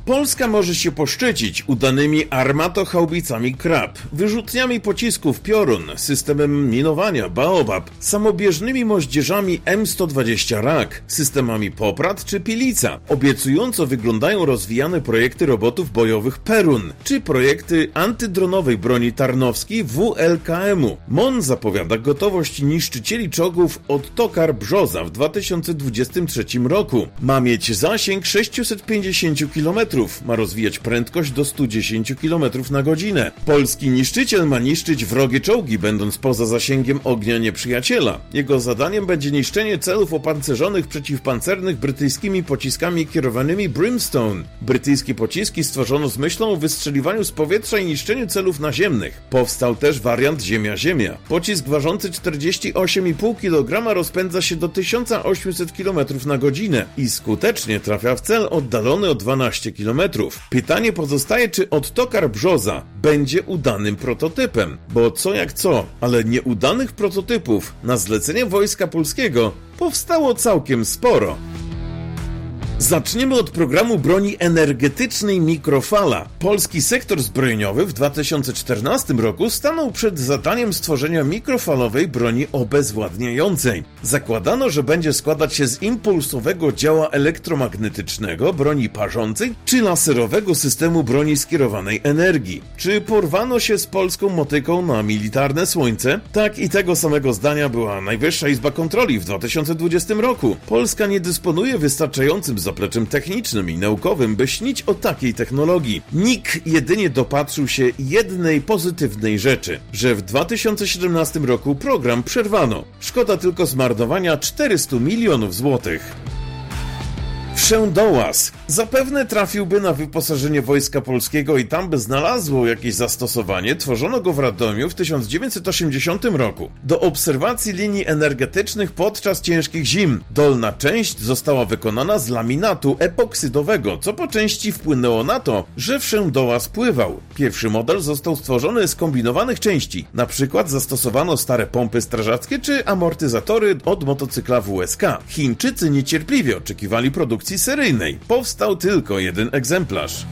Polska może się poszczycić udanymi armatochaubicami Krab, wyrzutniami pocisków Piorun, systemem minowania Baobab, samobieżnymi moździerzami M120 Rak, systemami Poprad czy Pilica. Obiecująco wyglądają rozwijane projekty robotów bojowych Perun, czy projekty antydronowej broni Tarnowski WLKM-u. MON zapowiada gotowość niszczycieli czołgów od Tokar Brzoza w 2023 roku. Ma mieć zasięg 650 km, ma rozwijać prędkość do 110 km na godzinę. Polski niszczyciel ma niszczyć wrogie czołgi, będąc poza zasięgiem ognia nieprzyjaciela. Jego zadaniem będzie niszczenie celów opancerzonych przeciwpancernych brytyjskimi pociskami kierowanymi Brimstone. Brytyjskie pociski stworzono z myślą o wystrzeliwaniu z powietrza i niszczeniu celów naziemnych. Powstał też wariant Ziemia-Ziemia. Pocisk ważący 48,5 kg rozpędza się do 1800 km na godzinę i skutecznie trafia w cel oddalony o 12 km. Pytanie pozostaje, czy od Tokar Brzoza będzie udanym prototypem, bo co jak co, ale nieudanych prototypów na zlecenie Wojska Polskiego powstało całkiem sporo. Zaczniemy od programu broni energetycznej Mikrofala. Polski sektor zbrojeniowy w 2014 roku stanął przed zadaniem stworzenia mikrofalowej broni obezwładniającej. Zakładano, że będzie składać się z impulsowego działa elektromagnetycznego, broni parzącej czy laserowego systemu broni skierowanej energii. Czy porwano się z polską motyką na militarne słońce? Tak i tego samego zdania była Najwyższa Izba Kontroli w 2020 roku. Polska nie dysponuje wystarczającym zapleczem technicznym i naukowym, by śnić o takiej technologii. NIK jedynie dopatrzył się jednej pozytywnej rzeczy, że w 2017 roku program przerwano. Szkoda tylko zmarnowania 400 milionów złotych. Wszędołaz zapewne trafiłby na wyposażenie Wojska Polskiego i tam by znalazło jakieś zastosowanie. Tworzono go w Radomiu w 1980 roku do obserwacji linii energetycznych podczas ciężkich zim. Dolna część została wykonana z laminatu epoksydowego, co po części wpłynęło na to, że wszędołaz pływał. Pierwszy model został stworzony z kombinowanych części. Na przykład zastosowano stare pompy strażackie czy amortyzatory od motocykla WSK. Chińczycy niecierpliwie oczekiwali produkcji seryjnej. Powstał tylko jeden egzemplarz.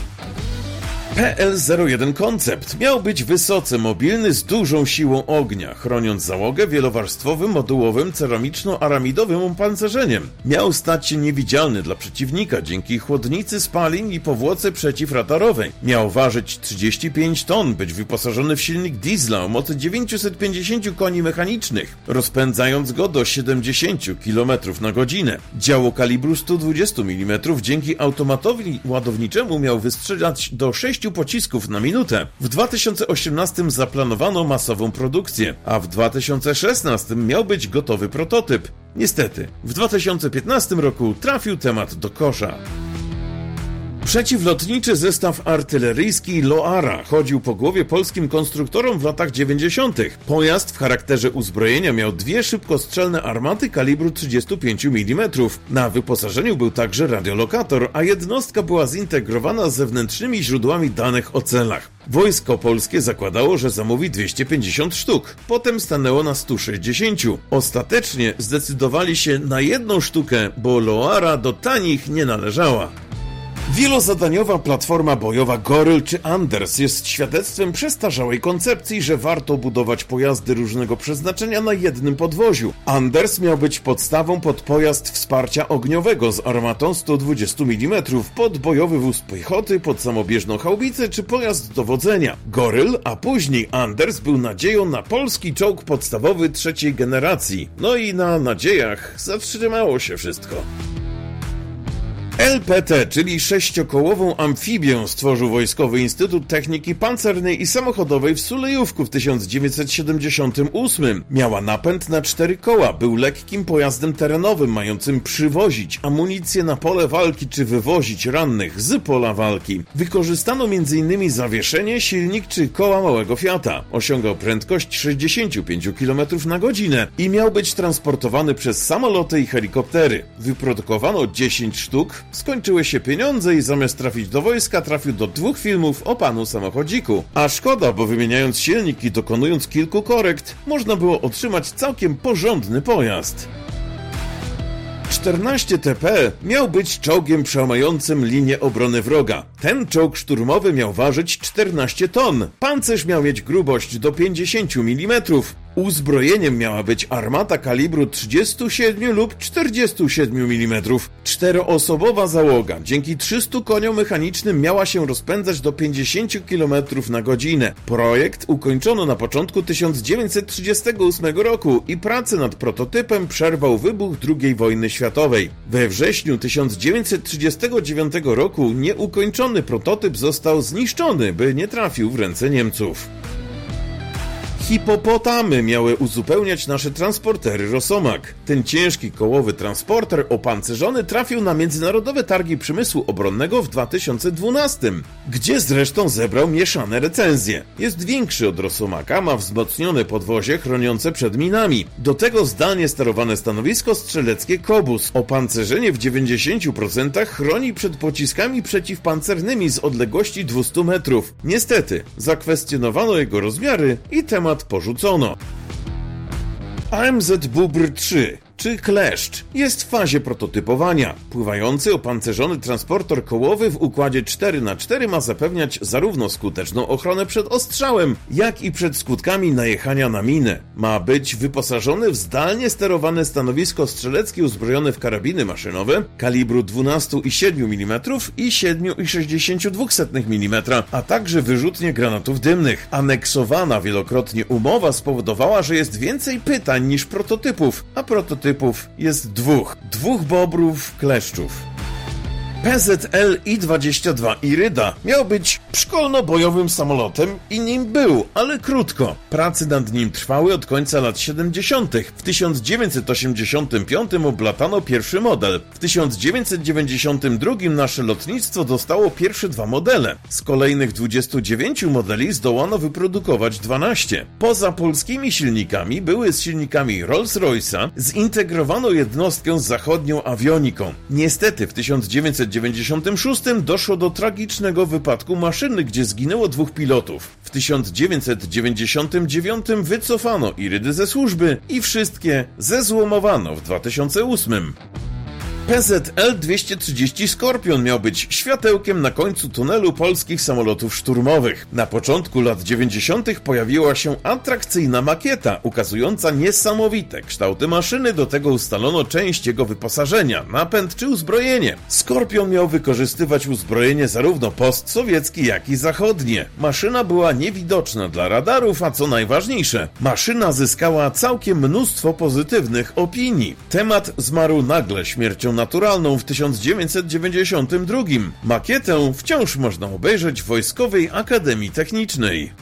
PL-01 Concept miał być wysoce mobilny z dużą siłą ognia, chroniąc załogę wielowarstwowym, modułowym, ceramiczno-aramidowym opancerzeniem. Miał stać się niewidzialny dla przeciwnika dzięki chłodnicy spalin i powłoce przeciwradarowej. Miał ważyć 35 ton, być wyposażony w silnik diesla o mocy 950 koni mechanicznych, rozpędzając go do 70 km na godzinę. Działo kalibru 120 mm dzięki automatowi ładowniczemu miał wystrzelać do 6 pocisków na minutę. W 2018 zaplanowano masową produkcję, a w 2016 miał być gotowy prototyp. Niestety, w 2015 roku trafił temat do kosza. Przeciwlotniczy zestaw artyleryjski Loara chodził po głowie polskim konstruktorom w latach 90. Pojazd w charakterze uzbrojenia miał dwie szybkostrzelne armaty kalibru 35 mm. Na wyposażeniu był także radiolokator, a jednostka była zintegrowana z zewnętrznymi źródłami danych o celach. Wojsko Polskie zakładało, że zamówi 250 sztuk. Potem stanęło na 160. Ostatecznie zdecydowali się na jedną sztukę, bo Loara do tanich nie należała. Wielozadaniowa platforma bojowa Goryl czy Anders jest świadectwem przestarzałej koncepcji, że warto budować pojazdy różnego przeznaczenia na jednym podwoziu. Anders miał być podstawą pod pojazd wsparcia ogniowego z armatą 120 mm, pod bojowy wóz piechoty, pod samobieżną haubicę czy pojazd dowodzenia. Goryl, a później Anders był nadzieją na polski czołg podstawowy trzeciej generacji. No i na nadziejach zatrzymało się wszystko. LPT, czyli sześciokołową amfibię, stworzył Wojskowy Instytut Techniki Pancernej i Samochodowej w Sulejówku w 1978. Miała napęd na 4 koła, był lekkim pojazdem terenowym mającym przywozić amunicję na pole walki czy wywozić rannych z pola walki. Wykorzystano m.in. zawieszenie, silnik czy koła małego Fiata. Osiągał prędkość 65 km na godzinę i miał być transportowany przez samoloty i helikoptery. Wyprodukowano 10 sztuk, skończyły się pieniądze i zamiast trafić do wojska, trafił do 2 filmów o panu samochodziku. A szkoda, bo wymieniając silnik i dokonując kilku korekt, można było otrzymać całkiem porządny pojazd. 14 TP miał być czołgiem przełamającym linię obrony wroga. Ten czołg szturmowy miał ważyć 14 ton. Pancerz miał mieć grubość do 50 mm. Uzbrojeniem miała być armata kalibru 37 lub 47 mm. Czteroosobowa załoga dzięki 300 koniom mechanicznym miała się rozpędzać do 50 km na godzinę. Projekt ukończono na początku 1938 roku i pracę nad prototypem przerwał wybuch II wojny światowej. We wrześniu 1939 roku nieukończony prototyp został zniszczony, by nie trafił w ręce Niemców. Hipopotamy miały uzupełniać nasze transportery Rosomak. Ten ciężki kołowy transporter opancerzony trafił na Międzynarodowe Targi Przemysłu Obronnego w 2012, gdzie zresztą zebrał mieszane recenzje. Jest większy od Rosomaka, ma wzmocnione podwozie chroniące przed minami. Do tego zdalnie sterowane stanowisko strzeleckie Kobus. Opancerzenie w 90% chroni przed pociskami przeciwpancernymi z odległości 200 metrów. Niestety, zakwestionowano jego rozmiary i temat porzucono. AMZ Bóbr 3 czy Kleszcz jest w fazie prototypowania. Pływający, opancerzony transporter kołowy w układzie 4x4 ma zapewniać zarówno skuteczną ochronę przed ostrzałem, jak i przed skutkami najechania na minę. Ma być wyposażony w zdalnie sterowane stanowisko strzeleckie uzbrojone w karabiny maszynowe kalibru 12,7 mm i 7,62 mm, a także wyrzutnie granatów dymnych. Aneksowana wielokrotnie umowa spowodowała, że jest więcej pytań niż prototypów, a prototypów jest dwóch bobrów kleszczów. PZL I-22 Iryda miał być szkolno-bojowym samolotem i nim był, ale krótko. Prace nad nim trwały od końca lat 70. W 1985 oblatano pierwszy model. W 1992 nasze lotnictwo dostało pierwsze 2 modele. Z kolejnych 29 modeli zdołano wyprodukować 12. Poza polskimi silnikami były z silnikami Rolls-Royce'a, zintegrowano jednostkę z zachodnią awioniką. Niestety w 1996 doszło do tragicznego wypadku maszyny, gdzie zginęło 2 pilotów. W 1999 wycofano Irydy ze służby i wszystkie zezłomowano w 2008. PZL-230 Skorpion miał być światełkiem na końcu tunelu polskich samolotów szturmowych. Na początku lat 90. pojawiła się atrakcyjna makieta ukazująca niesamowite kształty maszyny, do tego ustalono część jego wyposażenia, napęd czy uzbrojenie. Skorpion miał wykorzystywać uzbrojenie zarówno postsowieckie, jak i zachodnie. Maszyna była niewidoczna dla radarów, a co najważniejsze, maszyna zyskała całkiem mnóstwo pozytywnych opinii. Temat zmarł nagle śmiercią naturalną w 1992. Makietę wciąż można obejrzeć w Wojskowej Akademii Technicznej.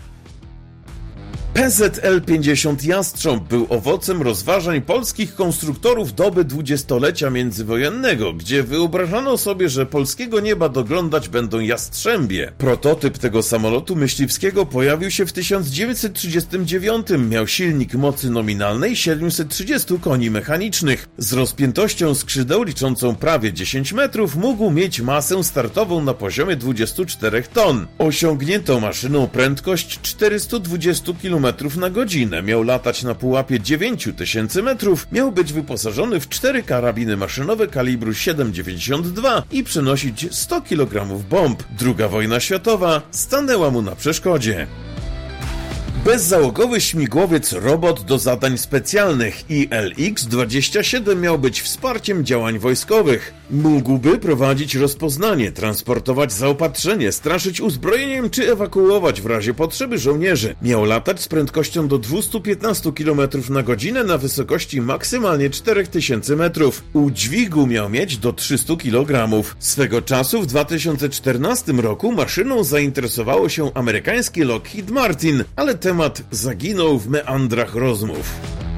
PZL-50 Jastrząb był owocem rozważań polskich konstruktorów doby dwudziestolecia międzywojennego, gdzie wyobrażano sobie, że polskiego nieba doglądać będą jastrzębie. Prototyp tego samolotu myśliwskiego pojawił się w 1939. Miał silnik mocy nominalnej 730 koni mechanicznych. Z rozpiętością skrzydeł liczącą prawie 10 metrów mógł mieć masę startową na poziomie 24 ton. Osiągnięto maszyną prędkość 420 km na godzinę, miał latać na pułapie 9000 metrów, miał być wyposażony w 4 karabiny maszynowe kalibru 7,92 i przenosić 100 kg bomb. II wojna światowa stanęła mu na przeszkodzie. Bezzałogowy śmigłowiec robot do zadań specjalnych ILX-27 miał być wsparciem działań wojskowych. Mógłby prowadzić rozpoznanie, transportować zaopatrzenie, straszyć uzbrojeniem czy ewakuować w razie potrzeby żołnierzy. Miał latać z prędkością do 215 km na godzinę na wysokości maksymalnie 4000 metrów. U dźwigu miał mieć do 300 kg. Swego czasu w 2014 roku maszyną zainteresowało się amerykańskie Lockheed Martin, ale temat zaginął w meandrach rozmów.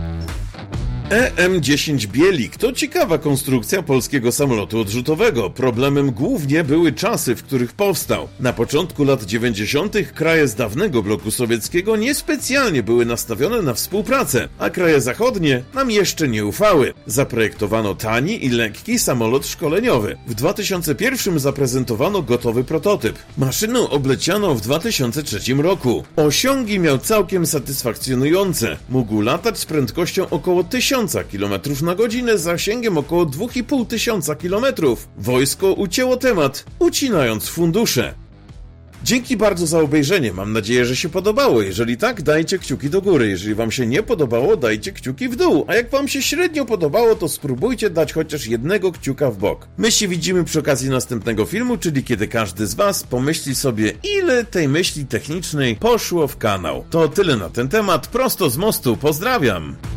EM-10 Bielik to ciekawa konstrukcja polskiego samolotu odrzutowego. Problemem głównie były czasy, w których powstał. Na początku lat 90. kraje z dawnego bloku sowieckiego niespecjalnie były nastawione na współpracę, a kraje zachodnie nam jeszcze nie ufały. Zaprojektowano tani i lekki samolot szkoleniowy. W 2001 zaprezentowano gotowy prototyp. Maszynę obleciano w 2003 roku. Osiągi miał całkiem satysfakcjonujące. Mógł latać z prędkością około 1000 1000 km na godzinę z zasięgiem około 2500 km. Wojsko ucięło temat, ucinając fundusze. Dzięki bardzo za obejrzenie, mam nadzieję, że się podobało. Jeżeli tak, dajcie kciuki do góry. Jeżeli wam się nie podobało, dajcie kciuki w dół. A jak wam się średnio podobało, to spróbujcie dać chociaż jednego kciuka w bok. My się widzimy przy okazji następnego filmu, czyli kiedy każdy z was pomyśli sobie, ile tej myśli technicznej poszło w kanał. To tyle na ten temat, prosto z mostu, pozdrawiam!